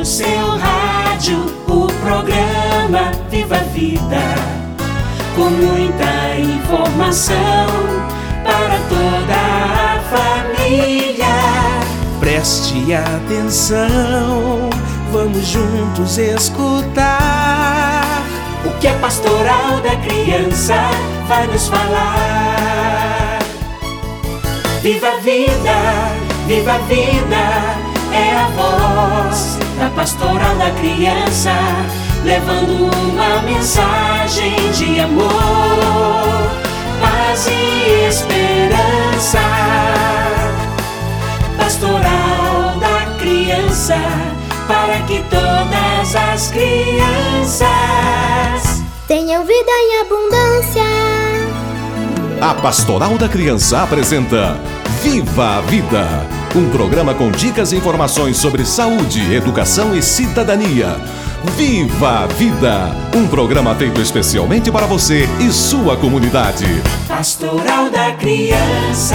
seu rádio, o programa Viva a Vida, com muita informação para toda a família. Preste atenção, vamos juntos escutar o que a Pastoral da Criança vai nos falar. Viva a vida, viva a vida, é a voz da Pastoral da Criança, levando uma mensagem de amor, paz e esperança. Pastoral da Criança, para que todas as crianças tenham vida em abundância. A Pastoral da Criança apresenta Viva a Vida, um programa com dicas e informações sobre saúde, educação e cidadania. Viva a Vida, um programa feito especialmente para você e sua comunidade. Pastoral da Criança.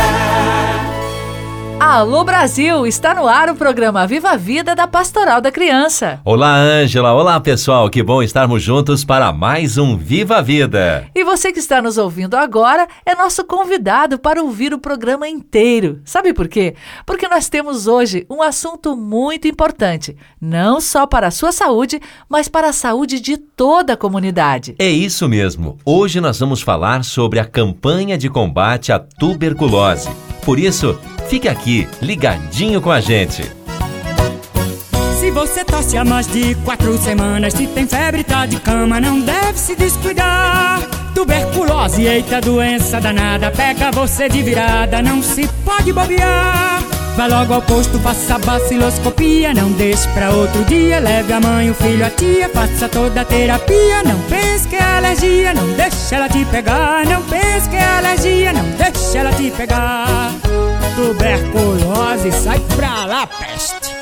Alô Brasil, está no ar o programa Viva a Vida da Pastoral da Criança. Olá Ângela, olá pessoal, que bom estarmos juntos para mais um Viva a Vida. E você que está nos ouvindo agora é nosso convidado para ouvir o programa inteiro. Sabe por quê? Porque nós temos hoje um assunto muito importante, não só para a sua saúde, mas para a saúde de toda a comunidade. É isso mesmo, hoje nós vamos falar sobre a campanha de combate à tuberculose. Por isso, fique aqui, ligadinho com a gente. Se você tosse há mais de 4 semanas, se tem febre, tá de cama, não deve se descuidar. Tuberculose, eita doença danada, pega você de virada, não se pode bobear. Vá logo ao posto, faça baciloscopia, não deixe pra outro dia, leve a mãe, o filho, a tia, faça toda a terapia. Não pense que é alergia, não deixe ela te pegar. Não pense que é alergia, não deixe ela te pegar. Tuberculose, sai pra lá, peste.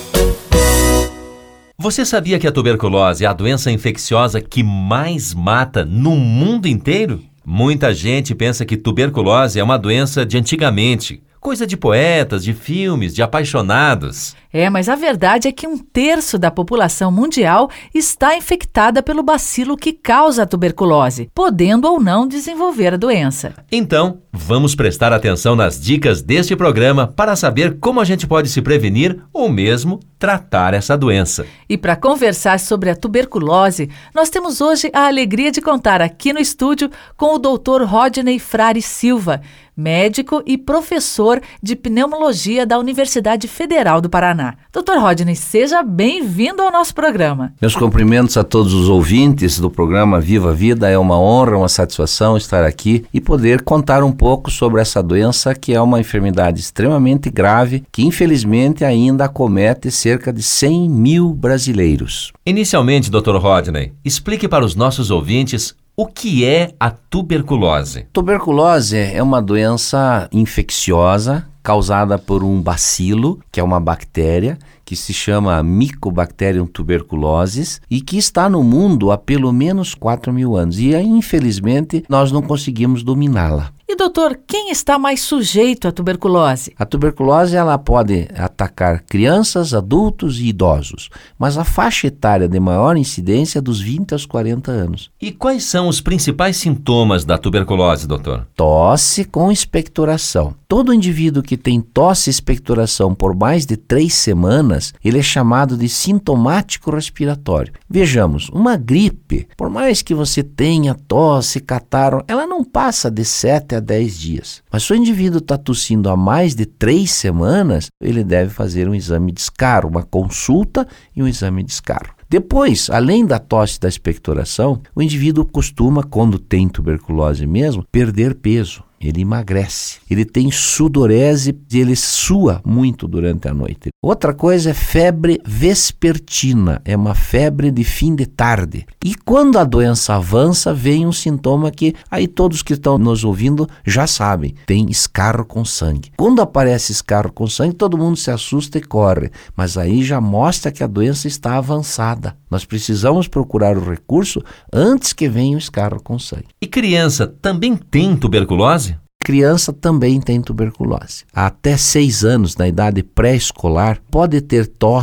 Você sabia que a tuberculose é a doença infecciosa que mais mata no mundo inteiro? Muita gente pensa que tuberculose é uma doença de antigamente, coisa de poetas, de filmes, de apaixonados. Mas a verdade é que 1/3 da população mundial está infectada pelo bacilo que causa a tuberculose, podendo ou não desenvolver a doença. Então, vamos prestar atenção nas dicas deste programa para saber como a gente pode se prevenir ou mesmo tratar essa doença. E para conversar sobre a tuberculose, nós temos hoje a alegria de contar aqui no estúdio com o Dr. Rodney Frari Silva, médico e professor de pneumologia da Universidade Federal do Paraná. Dr. Rodney, seja bem-vindo ao nosso programa. Meus cumprimentos a todos os ouvintes do programa Viva a Vida. É uma honra, uma satisfação estar aqui e poder contar um pouco sobre essa doença, que é uma enfermidade extremamente grave, que infelizmente ainda acomete cerca de 100 mil brasileiros. Inicialmente, Dr. Rodney, explique para os nossos ouvintes o que é a tuberculose. Tuberculose é uma doença infecciosa causada por um bacilo, que é uma bactéria, que se chama Mycobacterium tuberculosis e que está no mundo há pelo menos 4.000 anos. E infelizmente nós não conseguimos dominá-la. E doutor, quem está mais sujeito à tuberculose? A tuberculose ela pode atacar crianças, adultos e idosos, mas a faixa etária de maior incidência é dos 20 aos 40 anos. E quais são os principais sintomas da tuberculose, doutor? Tosse com expectoração. Todo indivíduo que tem tosse e expectoração por mais de 3 semanas, ele é chamado de sintomático respiratório. Vejamos, uma gripe, por mais que você tenha tosse, catarro, ela não passa de 7 a 10 dias. Mas se o indivíduo está tossindo há mais de 3 semanas, ele deve fazer um exame de escarro, uma consulta e um exame de escarro. Depois, além da tosse e da expectoração, o indivíduo costuma, quando tem tuberculose mesmo, perder peso. Ele emagrece, ele tem sudorese e ele sua muito durante a noite. Outra coisa é febre vespertina, é uma febre de fim de tarde. E quando a doença avança, vem um sintoma que aí todos que estão nos ouvindo já sabem, tem escarro com sangue. Quando aparece escarro com sangue, todo mundo se assusta e corre, mas aí já mostra que a doença está avançada. Nós precisamos procurar o recurso antes que venha o escarro com sangue. E criança também tem tuberculose? Criança também tem tuberculose. Até 6 anos, na idade pré-escolar, pode ter tosse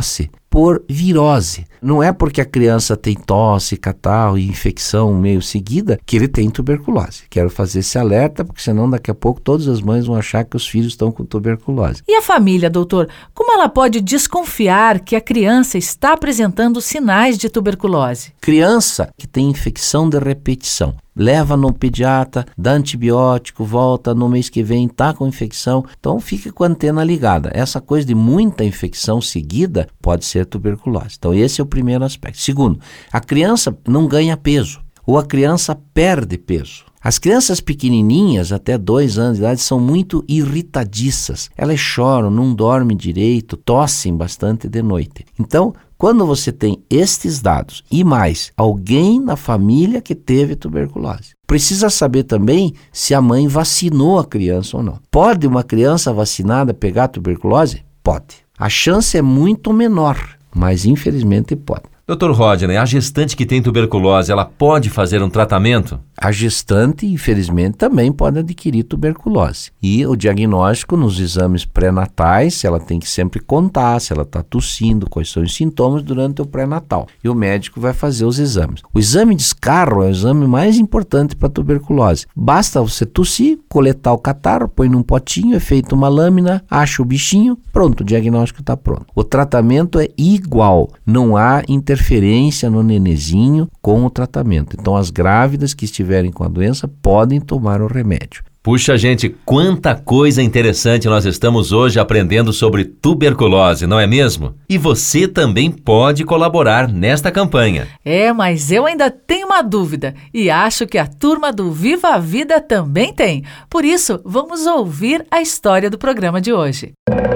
por virose. Não é porque a criança tem tosse, catarro e infecção meio seguida que ele tem tuberculose. Quero fazer esse alerta, porque senão daqui a pouco todas as mães vão achar que os filhos estão com tuberculose. E a família, doutor? Como ela pode desconfiar que a criança está apresentando sinais de tuberculose? Criança que tem infecção de repetição, leva no pediatra, dá antibiótico, volta no mês que vem, está com infecção. Então fique com a antena ligada. Essa coisa de muita infecção seguida pode ser tuberculose. Então esse é o primeiro aspecto. Segundo, a criança não ganha peso ou a criança perde peso. As crianças pequenininhas, até 2 anos de idade, são muito irritadiças. Elas choram, não dormem direito, tossem bastante de noite. Então, quando você tem estes dados e mais alguém na família que teve tuberculose, precisa saber também se a mãe vacinou a criança ou não. Pode uma criança vacinada pegar tuberculose? Pode. A chance é muito menor, mas infelizmente pode. Dr. Rodney, a gestante que tem tuberculose, ela pode fazer um tratamento? A gestante, infelizmente, também pode adquirir tuberculose. E o diagnóstico nos exames pré-natais, ela tem que sempre contar se ela está tossindo, quais são os sintomas durante o pré-natal. E o médico vai fazer os exames. O exame de escarro é o exame mais importante para tuberculose. Basta você tossir, coletar o catarro, põe num potinho, é feita uma lâmina, acha o bichinho, pronto, o diagnóstico está pronto. O tratamento é igual, não há interferência no nenezinho com o tratamento. Então, as grávidas que estiverem com a doença podem tomar o remédio. Puxa, gente, quanta coisa interessante nós estamos hoje aprendendo sobre tuberculose, não é mesmo? E você também pode colaborar nesta campanha. Mas eu ainda tenho uma dúvida e acho que a turma do Viva a Vida também tem. Por isso, vamos ouvir a história do programa de hoje.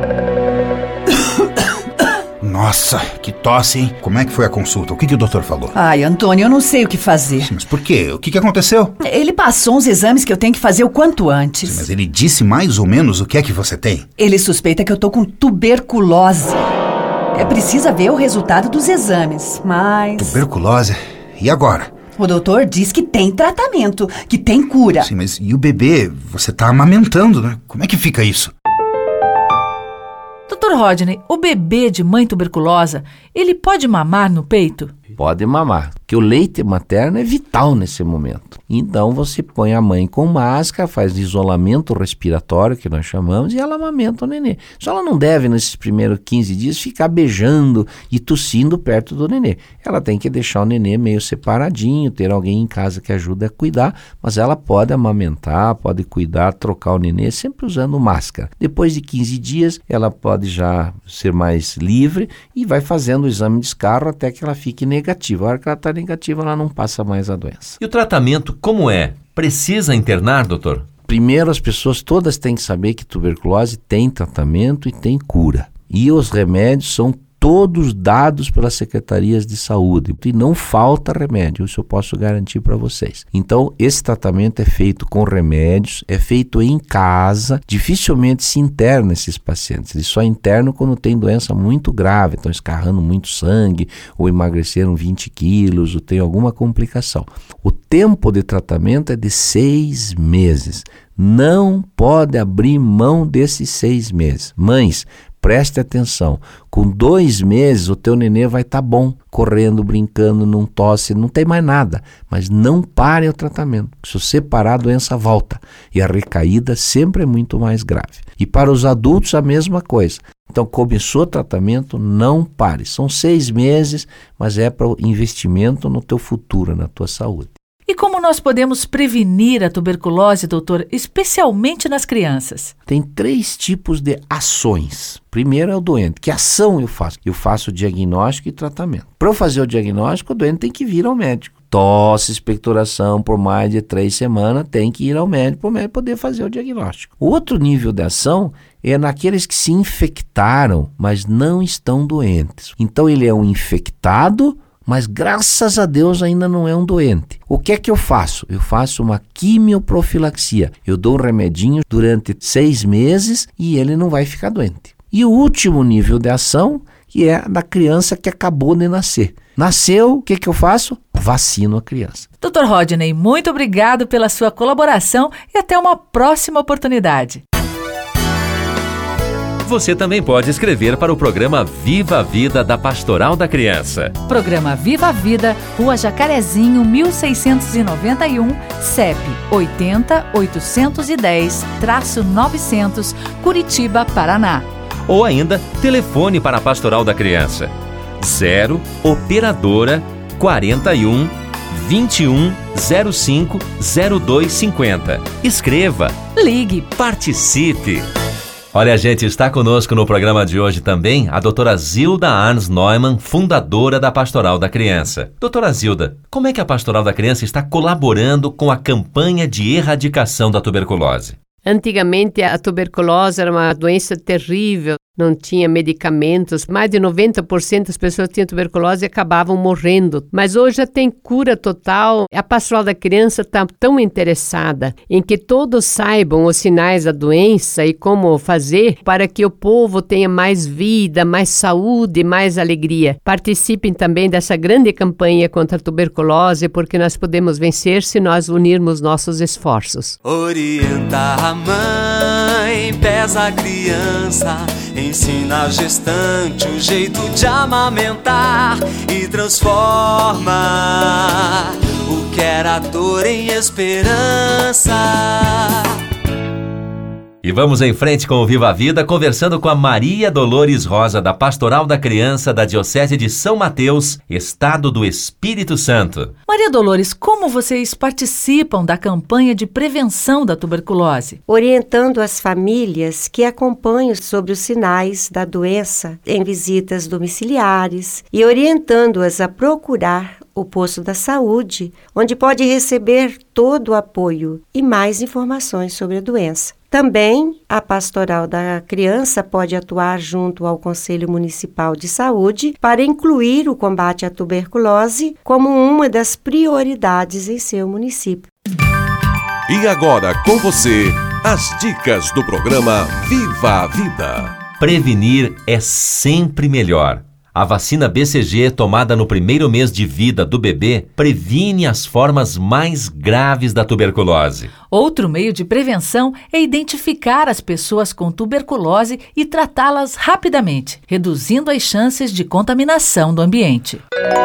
Nossa, que tosse, hein? Como é que foi a consulta? O que o doutor falou? Ai, Antônio, eu não sei o que fazer. Mas por quê? O que aconteceu? Ele passou uns exames que eu tenho que fazer o quanto antes. Mas ele disse mais ou menos o que é que você tem? Ele suspeita que eu tô com tuberculose. Precisa ver o resultado dos exames, mas... Tuberculose? E agora? O doutor diz que tem tratamento, que tem cura. Sim, mas e o bebê? Você tá amamentando, né? Como é que fica isso? Dr. Rodney, o bebê de mãe tuberculosa, ele pode mamar no peito? Pode mamar, porque o leite materno é vital nesse momento. Então você põe a mãe com máscara, faz isolamento respiratório, que nós chamamos, e ela amamenta o nenê. Só ela não deve, nesses primeiros 15 dias, ficar beijando e tossindo perto do nenê. Ela tem que deixar o nenê meio separadinho, ter alguém em casa que ajude a cuidar, mas ela pode amamentar, pode cuidar, trocar o nenê, sempre usando máscara. Depois de 15 dias, ela pode já ser mais livre e vai fazendo o exame de escarro até que ela fique negativa. A hora que ela está negativa, ela não passa mais a doença. E o tratamento como é? Precisa internar, doutor? Primeiro, as pessoas todas têm que saber que tuberculose tem tratamento e tem cura. E os remédios são todos dados pelas secretarias de saúde. E não falta remédio, isso eu posso garantir para vocês. Então, esse tratamento é feito com remédios, é feito em casa, dificilmente se interna esses pacientes. Eles só internam quando tem doença muito grave, estão escarrando muito sangue, ou emagreceram 20 quilos, ou tem alguma complicação. O tempo de tratamento é de 6 meses. Não pode abrir mão desses 6 meses. Mães, preste atenção, com 2 meses o teu nenê vai estar bom, correndo, brincando, não tosse, não tem mais nada, mas não pare o tratamento, se você parar a doença volta e a recaída sempre é muito mais grave. E para os adultos a mesma coisa. Então começou o tratamento, não pare, são 6 meses, mas é para o investimento no teu futuro, na tua saúde. E como nós podemos prevenir a tuberculose, doutor, especialmente nas crianças? Tem 3 tipos de ações. Primeiro é o doente. Que ação eu faço? Eu faço diagnóstico e tratamento. Para eu fazer o diagnóstico, o doente tem que vir ao médico. Tosse, expectoração por mais de 3 semanas, tem que ir ao médico para o médico poder fazer o diagnóstico. O outro nível de ação é naqueles que se infectaram, mas não estão doentes. Então ele é um infectado, mas graças a Deus ainda não é um doente. O que é que eu faço? Eu faço uma quimioprofilaxia. Eu dou um remedinho durante 6 meses e ele não vai ficar doente. E o último nível de ação, que é da criança que acabou de nascer. Nasceu, o que eu faço? Vacino a criança. Dr. Rodney, muito obrigado pela sua colaboração e até uma próxima oportunidade. Você também pode escrever para o programa Viva a Vida da Pastoral da Criança. Programa Viva a Vida, Rua Jacarezinho, 1691, CEP 80-810-900, Curitiba, Paraná. Ou ainda, telefone para a Pastoral da Criança. 0 Operadora 41 21 05 0250. Escreva, ligue, participe. Olha, gente, está conosco no programa de hoje também a doutora Zilda Arns Neumann, fundadora da Pastoral da Criança. Doutora Zilda, como é que a Pastoral da Criança está colaborando com a campanha de erradicação da tuberculose? Antigamente, a tuberculose era uma doença terrível, não tinha medicamentos. Mais de 90% das pessoas que tinham tuberculose e acabavam morrendo. Mas hoje já tem cura total. A Pastoral da Criança está tão interessada em que todos saibam os sinais da doença e como fazer para que o povo tenha mais vida, mais saúde, mais alegria. Participem também dessa grande campanha contra a tuberculose, porque nós podemos vencer se nós unirmos nossos esforços. Orienta a mãe, pesa a criança, ensina a gestante o jeito de amamentar e transforma o que era dor em esperança. E vamos em frente com o Viva a Vida, conversando com a Maria Dolores Rosa, da Pastoral da Criança da Diocese de São Mateus, Estado do Espírito Santo. Maria Dolores, como vocês participam da campanha de prevenção da tuberculose? Orientando as famílias que acompanham sobre os sinais da doença em visitas domiciliares e orientando-as a procurar o posto da saúde, onde pode receber todo o apoio e mais informações sobre a doença. Também, a Pastoral da Criança pode atuar junto ao Conselho Municipal de Saúde para incluir o combate à tuberculose como uma das prioridades em seu município. E agora, com você, as dicas do programa Viva a Vida. Prevenir é sempre melhor. A vacina BCG, tomada no primeiro mês de vida do bebê, previne as formas mais graves da tuberculose. Outro meio de prevenção é identificar as pessoas com tuberculose e tratá-las rapidamente, reduzindo as chances de contaminação do ambiente.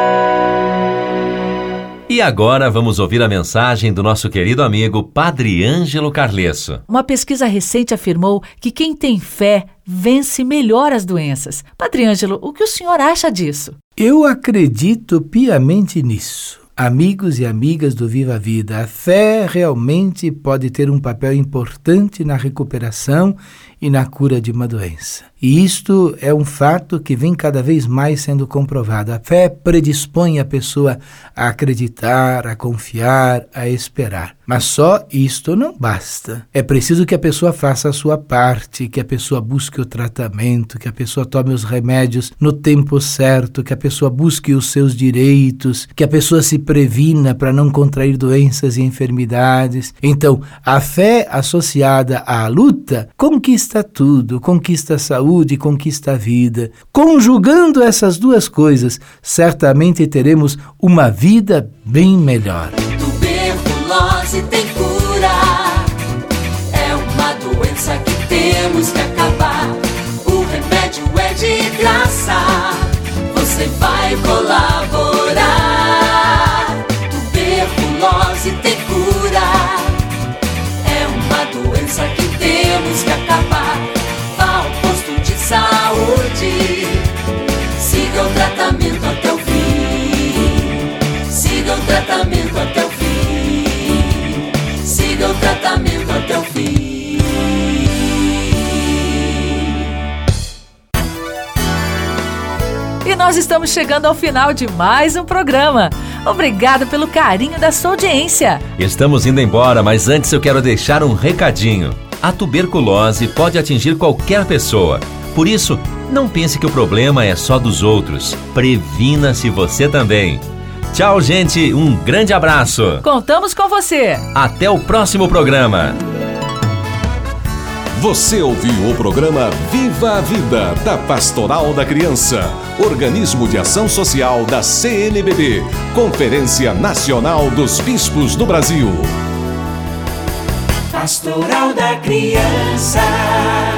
E agora vamos ouvir a mensagem do nosso querido amigo Padre Ângelo Carlesso. Uma pesquisa recente afirmou que quem tem fé vence melhor as doenças. Padre Ângelo, o que o senhor acha disso? Eu acredito piamente nisso. Amigos e amigas do Viva a Vida, a fé realmente pode ter um papel importante na recuperação e na cura de uma doença. E isto é um fato que vem cada vez mais sendo comprovado. A fé predispõe a pessoa a acreditar, a confiar, a esperar. Mas só isto não basta. É preciso que a pessoa faça a sua parte, que a pessoa busque o tratamento, que a pessoa tome os remédios no tempo certo, que a pessoa busque os seus direitos, que a pessoa se previna para não contrair doenças e enfermidades. Então, a fé associada à luta conquista tudo, conquista a saúde, conquista a vida. Conjugando essas duas coisas, certamente teremos uma vida bem melhor. Tuberculose tem cura, é uma doença que temos que acabar. O remédio é de graça, você vai colaborar. Tuberculose tem cura, é uma doença que temos que acabar. Vá ao posto de saúde, siga o tratamento até o fim. Siga o tratamento até o fim. Siga o tratamento até o fim. E nós estamos chegando ao final de mais um programa. Obrigada pelo carinho da sua audiência. Estamos indo embora, mas antes eu quero deixar um recadinho. A tuberculose pode atingir qualquer pessoa. Por isso, não pense que o problema é só dos outros. Previna-se você também. Tchau, gente. Um grande abraço. Contamos com você. Até o próximo programa. Você ouviu o programa Viva a Vida, da Pastoral da Criança, organismo de ação social da CNBB, Conferência Nacional dos Bispos do Brasil. Pastoral da Criança.